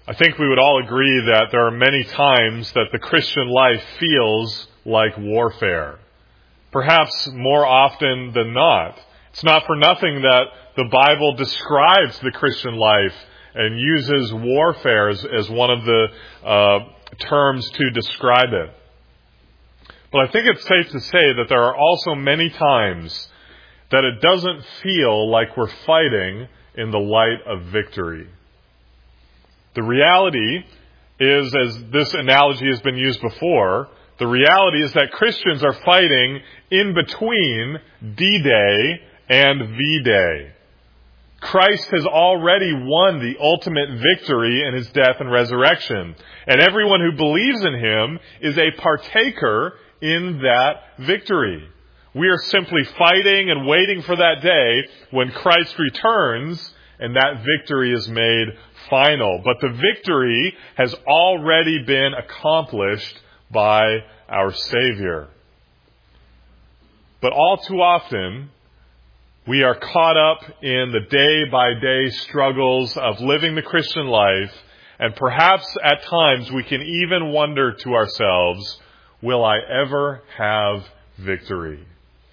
I think we would all agree that there are many times that the Christian life feels like warfare. Perhaps more often than not. It's not for nothing that the Bible describes the Christian life and uses warfare as one of the terms to describe it. But I think it's safe to say that there are also many times that it doesn't feel like we're fighting in the light of victory. The reality is, as this analogy has been used before, the reality is that Christians are fighting in between D-Day and V-Day. Christ has already won the ultimate victory in his death and resurrection. And everyone who believes in him is a partaker in that victory. We are simply fighting and waiting for that day when Christ returns and that victory is made final. But the victory has already been accomplished by our Savior. But all too often, we are caught up in the day-by-day struggles of living the Christian life, and perhaps at times we can even wonder to ourselves, will I ever have victory?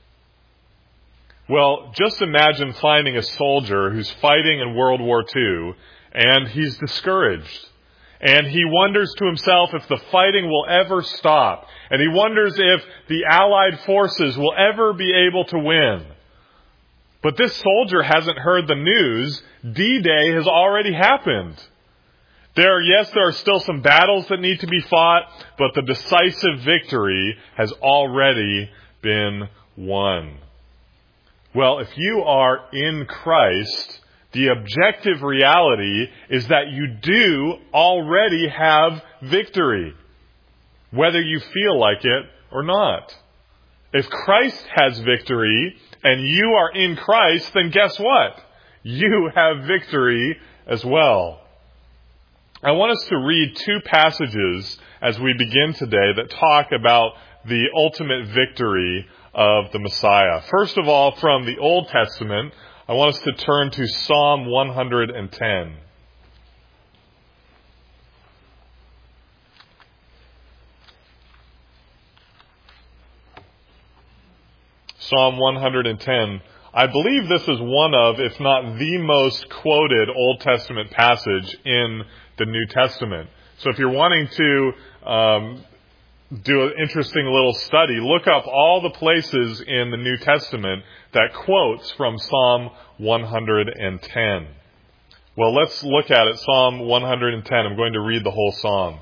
Well, just imagine finding a soldier who's fighting in World War II, and he's discouraged. And he wonders to himself if the fighting will ever stop. And he wonders if the Allied forces will ever be able to win. But this soldier hasn't heard the news. D-Day has already happened. There are still some battles that need to be fought, but the decisive victory has already been won. Well, if you are in Christ, the objective reality is that you do already have victory, whether you feel like it or not. If Christ has victory and you are in Christ, then guess what? You have victory as well. I want us to read two passages as we begin today that talk about the ultimate victory of the Messiah. First of all, from the Old Testament, I want us to turn to Psalm 110. Psalm 110. I believe this is one of, if not the most quoted Old Testament passage in the New Testament. So if you're wanting to do an interesting little study, look up all the places in the New Testament that quotes from Psalm 110. Well, let's look at it. Psalm 110. I'm going to read the whole psalm.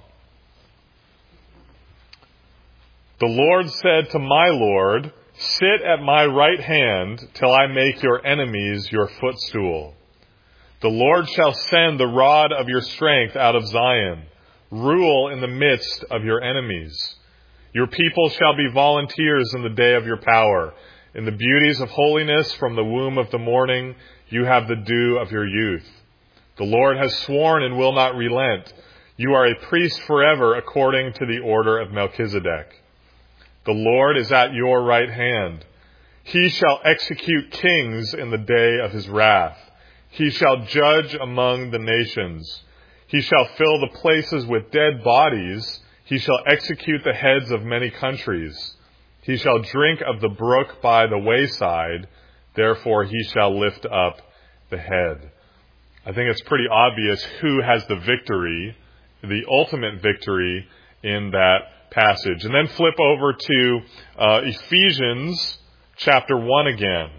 The Lord said to my Lord, sit at my right hand till I make your enemies your footstool. The Lord shall send the rod of your strength out of Zion. Rule in the midst of your enemies. Your people shall be volunteers in the day of your power. In the beauties of holiness from the womb of the morning, you have the dew of your youth. The Lord has sworn and will not relent. You are a priest forever according to the order of Melchizedek. The Lord is at your right hand. He shall execute kings in the day of his wrath. He shall judge among the nations. He shall fill the places with dead bodies. He shall execute the heads of many countries. He shall drink of the brook by the wayside. Therefore he shall lift up the head. I think it's pretty obvious who has the victory, the ultimate victory in that passage. And then flip over to Ephesians chapter 1 again.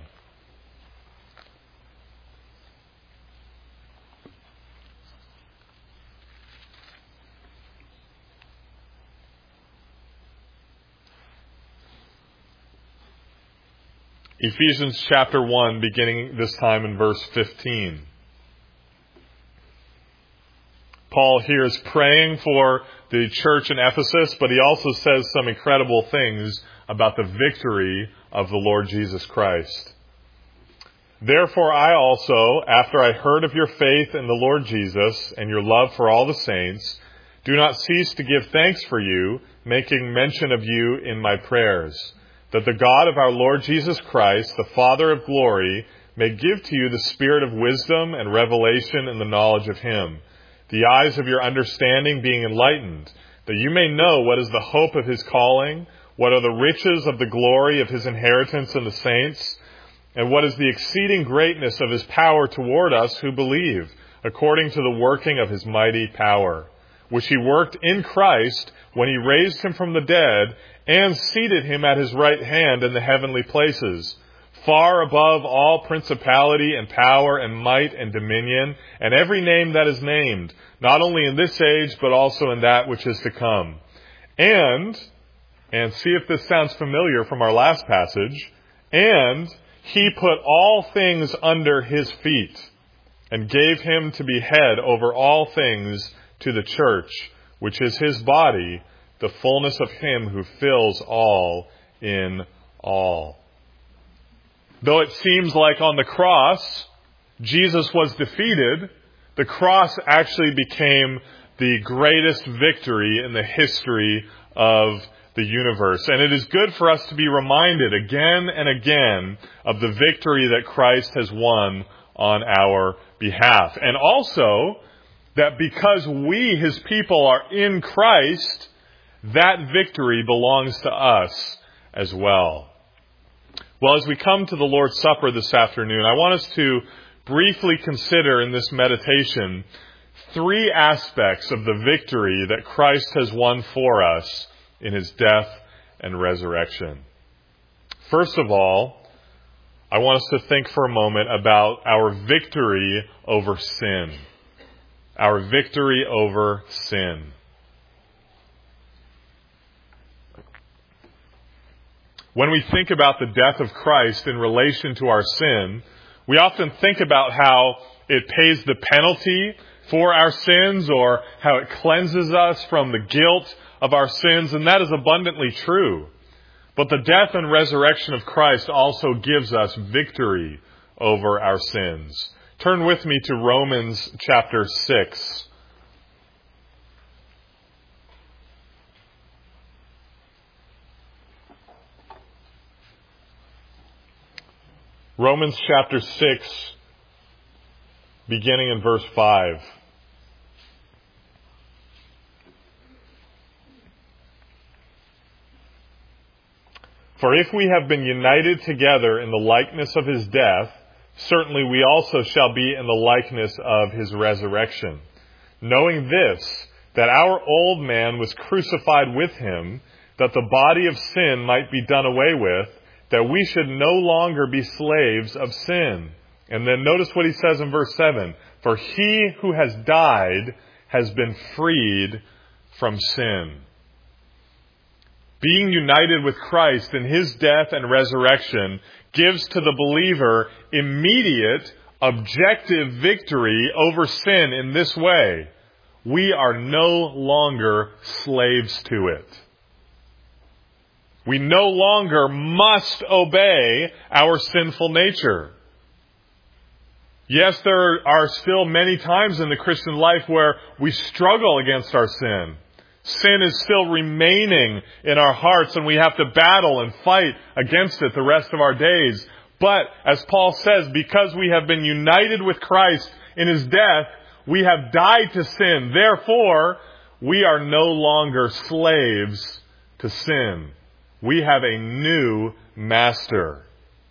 Ephesians chapter 1, beginning this time in verse 15. Paul here is praying for the church in Ephesus, but he also says some incredible things about the victory of the Lord Jesus Christ. Therefore I also, after I heard of your faith in the Lord Jesus and your love for all the saints, do not cease to give thanks for you, making mention of you in my prayers, that the God of our Lord Jesus Christ, the Father of glory, may give to you the spirit of wisdom and revelation in the knowledge of him, the eyes of your understanding being enlightened, that you may know what is the hope of his calling, what are the riches of the glory of his inheritance in the saints, and what is the exceeding greatness of his power toward us who believe, according to the working of his mighty power, which he worked in Christ when he raised him from the dead and seated him at his right hand in the heavenly places, far above all principality and power and might and dominion, and every name that is named, not only in this age, but also in that which is to come. And see if this sounds familiar from our last passage, and he put all things under his feet, and gave him to be head over all things to the church, which is his body, the fullness of him who fills all in all. Though it seems like on the cross, Jesus was defeated, the cross actually became the greatest victory in the history of the universe. And it is good for us to be reminded again and again of the victory that Christ has won on our behalf. And also, that because we, his people, are in Christ, that victory belongs to us as well. Well, as we come to the Lord's Supper this afternoon, I want us to briefly consider in this meditation 3 aspects of the victory that Christ has won for us in his death and resurrection. First of all, I want us to think for a moment about our victory over sin. Our victory over sin. When we think about the death of Christ in relation to our sin, we often think about how it pays the penalty for our sins or how it cleanses us from the guilt of our sins, and that is abundantly true. But the death and resurrection of Christ also gives us victory over our sins. Turn with me to Romans chapter 6. Romans chapter 6, beginning in verse 5. For if we have been united together in the likeness of his death, certainly we also shall be in the likeness of his resurrection. Knowing this, that our old man was crucified with him, that the body of sin might be done away with, that we should no longer be slaves of sin. And then notice what he says in verse 7. For he who has died has been freed from sin. Being united with Christ in his death and resurrection gives to the believer immediate, objective victory over sin in this way. We are no longer slaves to it. We no longer must obey our sinful nature. Yes, there are still many times in the Christian life where we struggle against our sin. Sin is still remaining in our hearts, and we have to battle and fight against it the rest of our days. But, as Paul says, because we have been united with Christ in his death, we have died to sin. Therefore, we are no longer slaves to sin. We have a new master.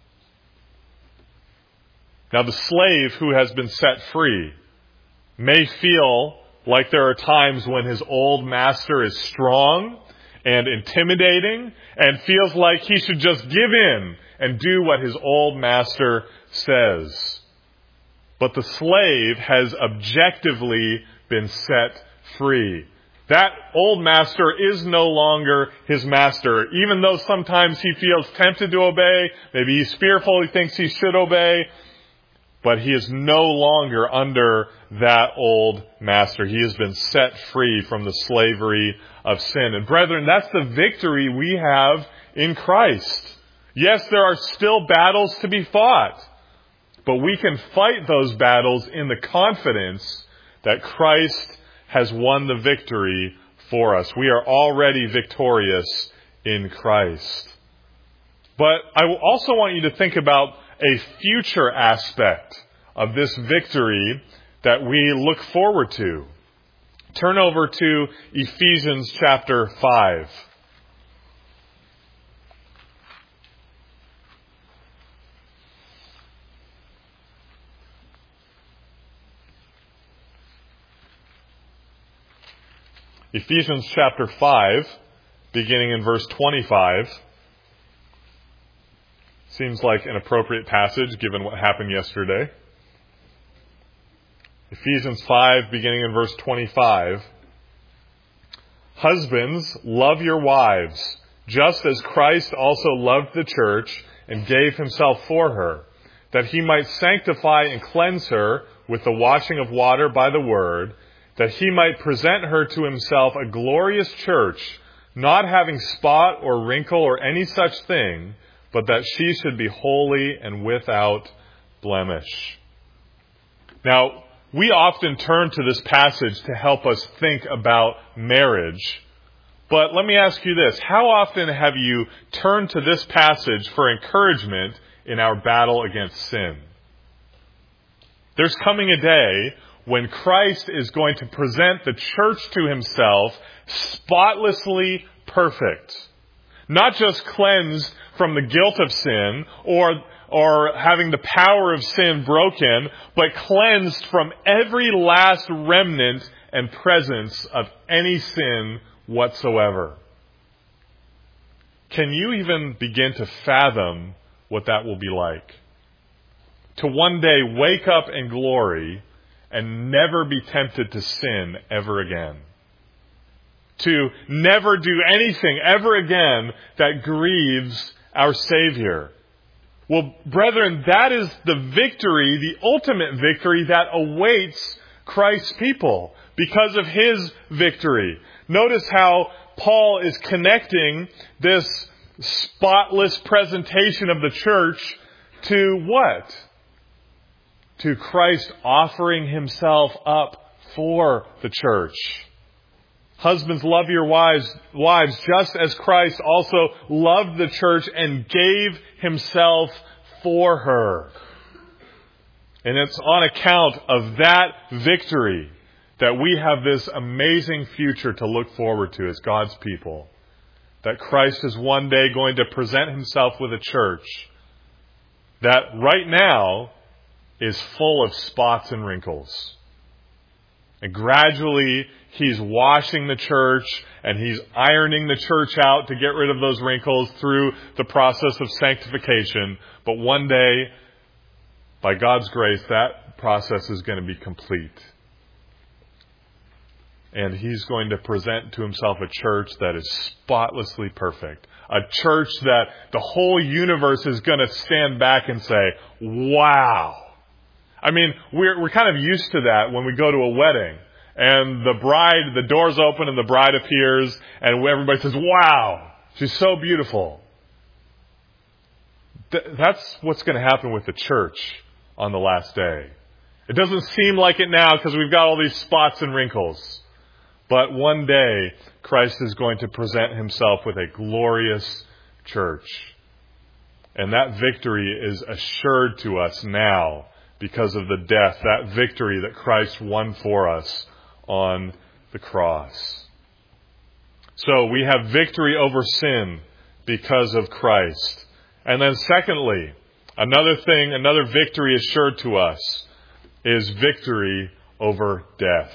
Now, the slave who has been set free may feel like there are times when his old master is strong and intimidating and feels like he should just give in and do what his old master says. But the slave has objectively been set free. That old master is no longer his master. Even though sometimes he feels tempted to obey, maybe he's fearful, he thinks he should obey, but he is no longer under that old master. He has been set free from the slavery of sin. And brethren, that's the victory we have in Christ. Yes, there are still battles to be fought, but we can fight those battles in the confidence that Christ has won the victory for us. We are already victorious in Christ. But I also want you to think about a future aspect of this victory that we look forward to. Turn over to Ephesians chapter 5. Ephesians chapter 5, beginning in verse 25. Seems like an appropriate passage given what happened yesterday. Ephesians 5, beginning in verse 25. Husbands, love your wives, just as Christ also loved the church and gave himself for her, that he might sanctify and cleanse her with the washing of water by the word, that he might present her to himself a glorious church, not having spot or wrinkle or any such thing, but that she should be holy and without blemish. Now, we often turn to this passage to help us think about marriage. But let me ask you this. How often have you turned to this passage for encouragement in our battle against sin? There's coming a day when Christ is going to present the church to himself spotlessly perfect. Not just cleansed from the guilt of sin or having the power of sin broken, but cleansed from every last remnant and presence of any sin whatsoever. Can you even begin to fathom what that will be like? To one day wake up in glory and never be tempted to sin ever again. To never do anything ever again that grieves our Savior. Well, brethren, that is the victory, the ultimate victory that awaits Christ's people because of his victory. Notice how Paul is connecting this spotless presentation of the church to what? To Christ offering himself up for the church. Husbands, love your wives just as Christ also loved the church and gave himself for her. And it's on account of that victory that we have this amazing future to look forward to as God's people. That Christ is one day going to present himself with a church that right now is full of spots and wrinkles. And gradually, he's washing the church and he's ironing the church out to get rid of those wrinkles through the process of sanctification. But one day, by God's grace, that process is going to be complete. And he's going to present to himself a church that is spotlessly perfect. A church that the whole universe is going to stand back and say, wow. I mean, we're kind of used to that when we go to a wedding. And the doors open and the bride appears and everybody says, wow, she's so beautiful. That's what's going to happen with the church on the last day. It doesn't seem like it now because we've got all these spots and wrinkles. But one day, Christ is going to present himself with a glorious church. And that victory is assured to us now because of the death, that victory that Christ won for us on the cross. So we have victory over sin because of Christ. And then secondly, another victory assured to us is victory over death.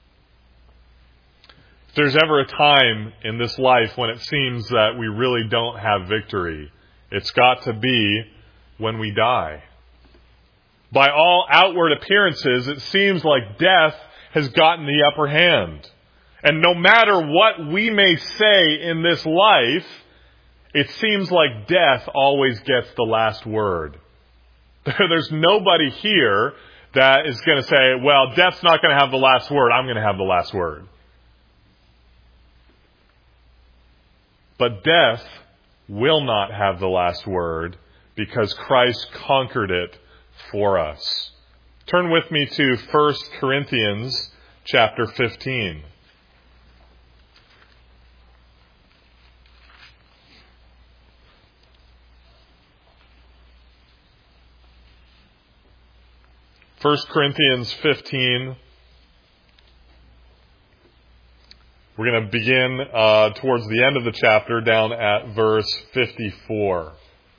If there's ever a time in this life when it seems that we really don't have victory, it's got to be when we die. By all outward appearances, it seems like death has gotten the upper hand. And no matter what we may say in this life, it seems like death always gets the last word. There's nobody here that is going to say, well, death's not going to have the last word. I'm going to have the last word. But death will not have the last word because Christ conquered it for us. Turn with me to 1 Corinthians chapter 15. First Corinthians 15, We're going to begin towards the end of the chapter, down at verse 54.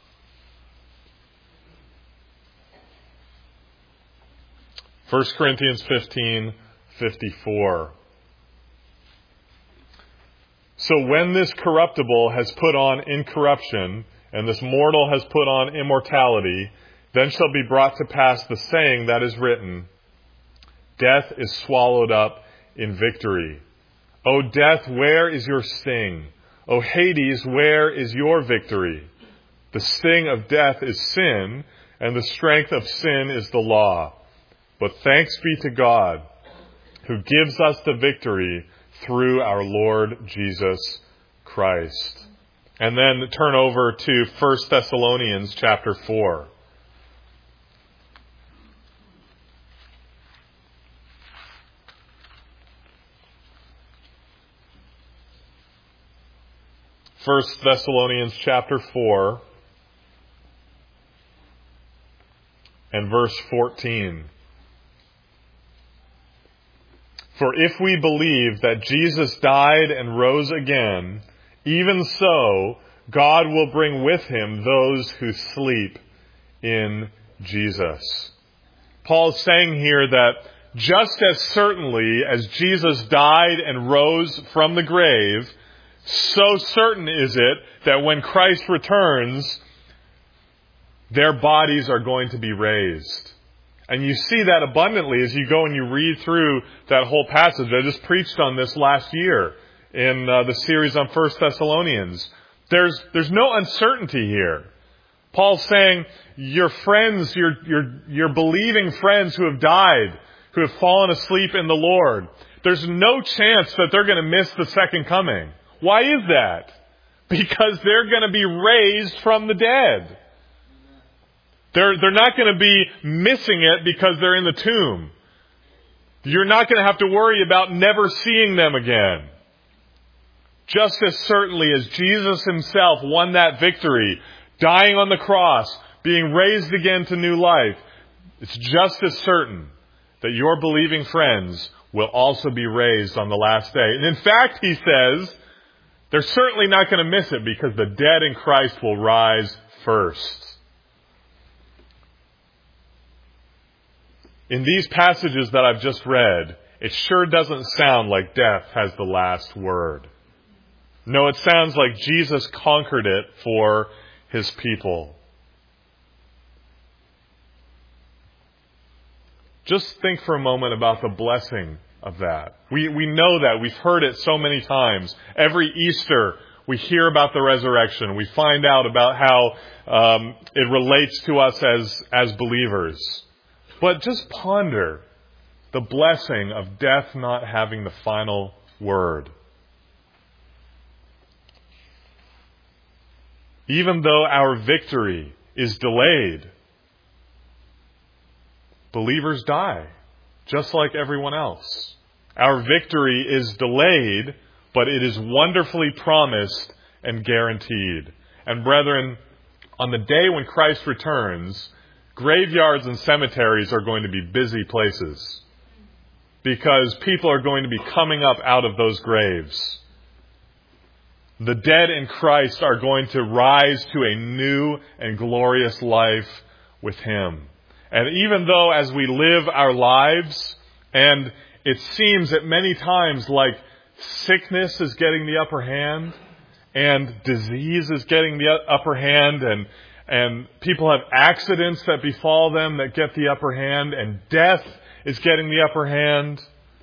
First Corinthians 15:54. So when this corruptible has put on incorruption, and this mortal has put on immortality, then shall be brought to pass the saying that is written, Death is swallowed up in victory. O death, where is your sting? O Hades, where is your victory? The sting of death is sin, and the strength of sin is the law. But thanks be to God, who gives us the victory through our Lord Jesus Christ. And then turn over to 1 Thessalonians chapter 4. First Thessalonians chapter 4 and verse 14. For if we believe that Jesus died and rose again, even so God will bring with him those who sleep in Jesus. Paul's saying here that just as certainly as Jesus died and rose from the grave, so certain is it that when Christ returns, their bodies are going to be raised. And you see that abundantly as you go and you read through that whole passage. I just preached on this last year in the series on 1 Thessalonians. There's no uncertainty here. Paul's saying your friends, your believing friends who have died, who have fallen asleep in the Lord, there's no chance that they're going to miss the second coming. Why is that? Because they're going to be raised from the dead. They're not going to be missing it because they're in the tomb. You're not going to have to worry about never seeing them again. Just as certainly as Jesus himself won that victory, dying on the cross, being raised again to new life, it's just as certain that your believing friends will also be raised on the last day. And in fact, he says, they're certainly not going to miss it because the dead in Christ will rise first. In these passages that I've just read, it sure doesn't sound like death has the last word. No, it sounds like Jesus conquered it for his people. Just think for a moment about the blessing of that. We know that. We've heard it so many times. Every Easter, we hear about the resurrection. We find out about how it relates to us as believers. But just ponder the blessing of death not having the final word. Even though our victory is delayed, believers die, just like everyone else. Our victory is delayed, but it is wonderfully promised and guaranteed. And brethren, on the day when Christ returns, graveyards and cemeteries are going to be busy places because people are going to be coming up out of those graves. The dead in Christ are going to rise to a new and glorious life with him. And even though as we live our lives, and it seems at many times like sickness is getting the upper hand, and disease is getting the upper hand, and people have accidents that befall them that get the upper hand, and death is getting the upper hand.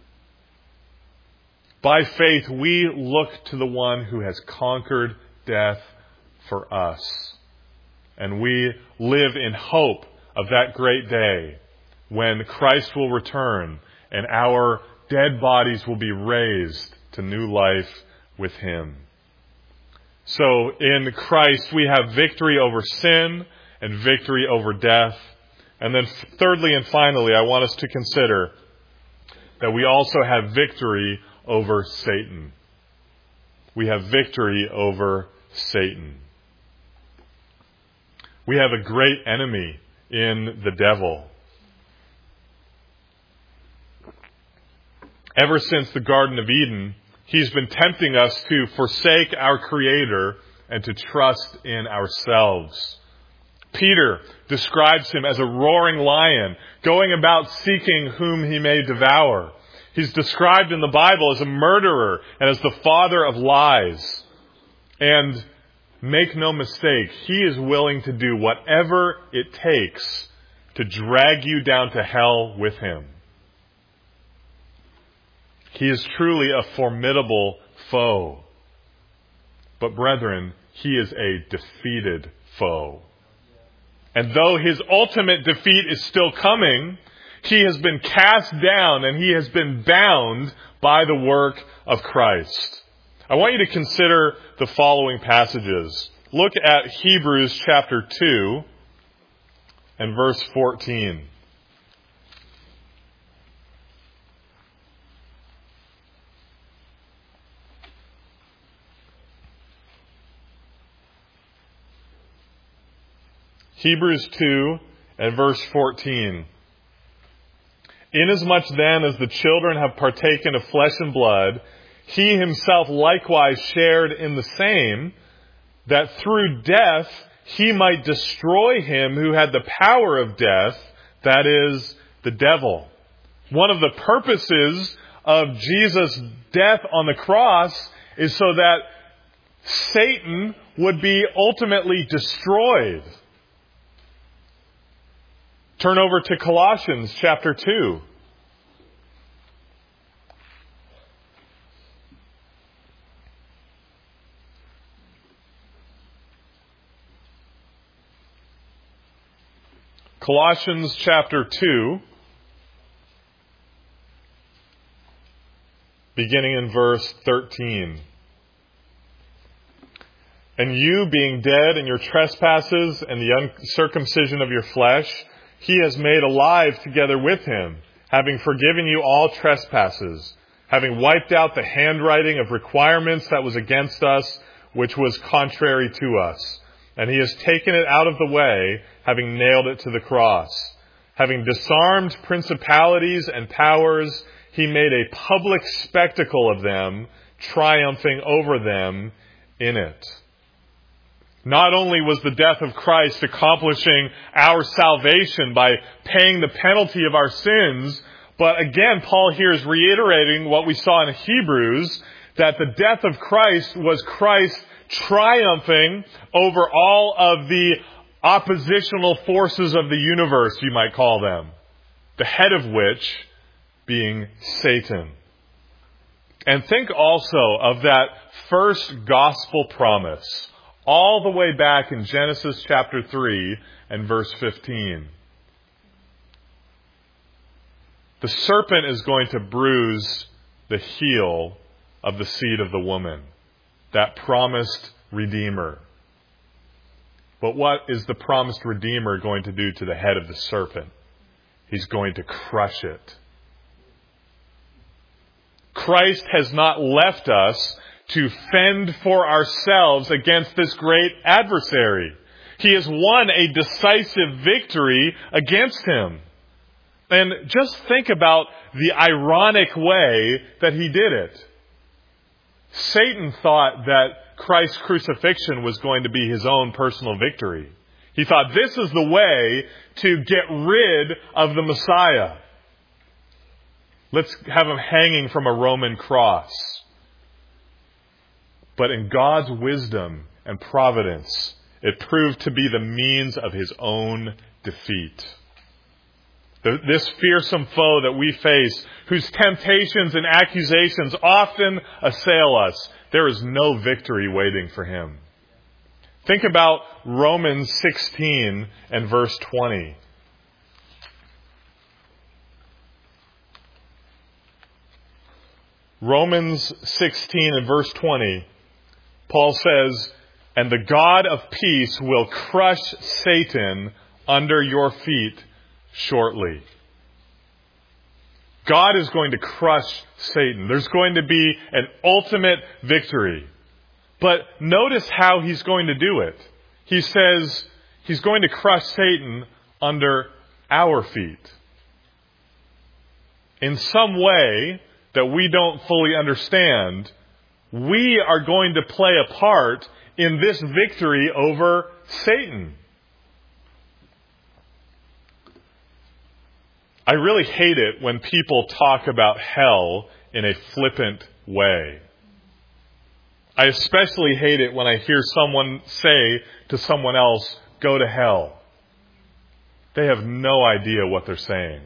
By faith, we look to the one who has conquered death for us. And we live in hope of that great day when Christ will return and our dead bodies will be raised to new life with him. So in Christ we have victory over sin and victory over death. And then thirdly and finally, I want us to consider that we also have victory over Satan. We have victory over Satan. We have a great enemy in the devil. Ever since the Garden of Eden, He's been tempting us to forsake our Creator and to trust in ourselves. Peter describes him as a roaring lion, going about seeking whom he may devour. He's described in the Bible as a murderer and as the father of lies. And make no mistake, he is willing to do whatever it takes to drag you down to hell with him. He is truly a formidable foe. But brethren, he is a defeated foe. And though his ultimate defeat is still coming, he has been cast down and he has been bound by the work of Christ. I want you to consider the following passages. Look at Hebrews chapter 2 and verse 14. Hebrews 2 and verse 14. Inasmuch then as the children have partaken of flesh and blood, he himself likewise shared in the same, that through death he might destroy him who had the power of death, that is, the devil. One of the purposes of Jesus' death on the cross is so that Satan would be ultimately destroyed. Turn over to Colossians chapter 2. Colossians chapter 2, beginning in verse 13. And you, being dead in your trespasses and the uncircumcision of your flesh, he has made alive together with him, having forgiven you all trespasses, having wiped out the handwriting of requirements that was against us, which was contrary to us. And he has taken it out of the way, having nailed it to the cross. Having disarmed principalities and powers, he made a public spectacle of them, triumphing over them in it. Not only was the death of Christ accomplishing our salvation by paying the penalty of our sins, but again, Paul here is reiterating what we saw in Hebrews, that the death of Christ was Christ triumphing over all of the oppositional forces of the universe, you might call them, the head of which being Satan. And think also of that first gospel promise, all the way back in Genesis chapter 3 and verse 15. The serpent is going to bruise the heel of the seed of the woman, that promised Redeemer. But what is the promised Redeemer going to do to the head of the serpent? He's going to crush it. Christ has not left us to fend for ourselves against this great adversary. He has won a decisive victory against him. And just think about the ironic way that he did it. Satan thought that Christ's crucifixion was going to be his own personal victory. He thought this is the way to get rid of the Messiah. Let's have him hanging from a Roman cross. But in God's wisdom and providence, it proved to be the means of his own defeat. This fearsome foe that we face, whose temptations and accusations often assail us, there is no victory waiting for him. Think about Romans 16 and verse 20. Romans 16 and verse 20. Paul says, "And the God of peace will crush Satan under your feet shortly." God is going to crush Satan. There's going to be an ultimate victory. But notice how he's going to do it. He says he's going to crush Satan under our feet. In some way, that we don't fully understand, we are going to play a part in this victory over Satan. I really hate it when people talk about hell in a flippant way. I especially hate it when I hear someone say to someone else, "Go to hell." They have no idea what they're saying.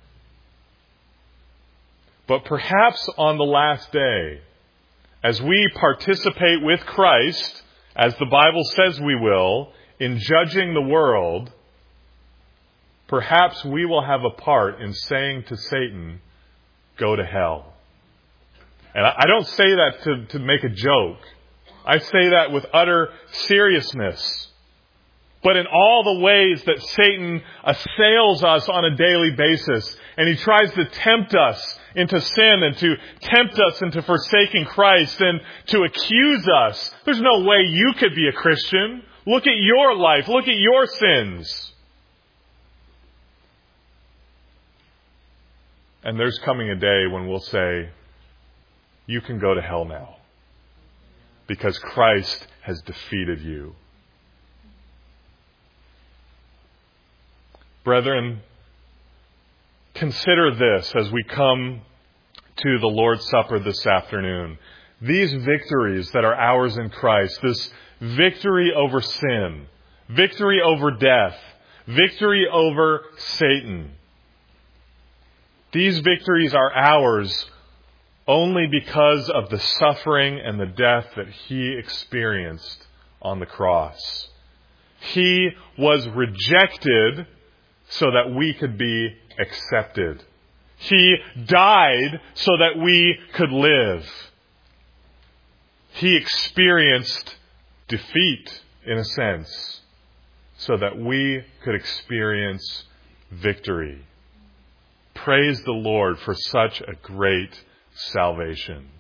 But perhaps on the last day, as we participate with Christ, as the Bible says we will, in judging the world, perhaps we will have a part in saying to Satan, "Go to hell." And I don't say that to make a joke. I say that with utter seriousness. But in all the ways that Satan assails us on a daily basis, and he tries to tempt us into sin and to tempt us into forsaking Christ and to accuse us, there's no way you could be a Christian. Look at your life. Look at your sins. And there's coming a day when we'll say, you can go to hell now, because Christ has defeated you. Brethren, consider this as we come to the Lord's Supper this afternoon. These victories that are ours in Christ, this victory over sin, victory over death, victory over Satan, these victories are ours only because of the suffering and the death that He experienced on the cross. He was rejected so that we could be accepted. He died so that we could live. He experienced defeat, in a sense, so that we could experience victory. Praise the Lord for such a great salvation.